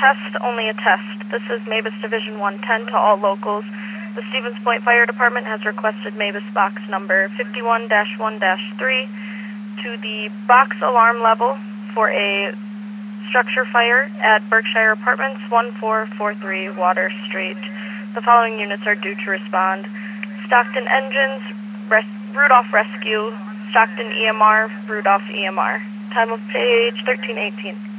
test, only a test. This is Mavis Division 110 to all locals. The Stevens Point Fire Department has requested Mavis box number 51-1-3 to the box alarm level for a structure fire at Berkshire Apartments, 1443 Water Street. The following units are due to respond: Stockton Engines, Rudolph Rescue, Stockton EMR, Rudolph EMR. Time of page 1318.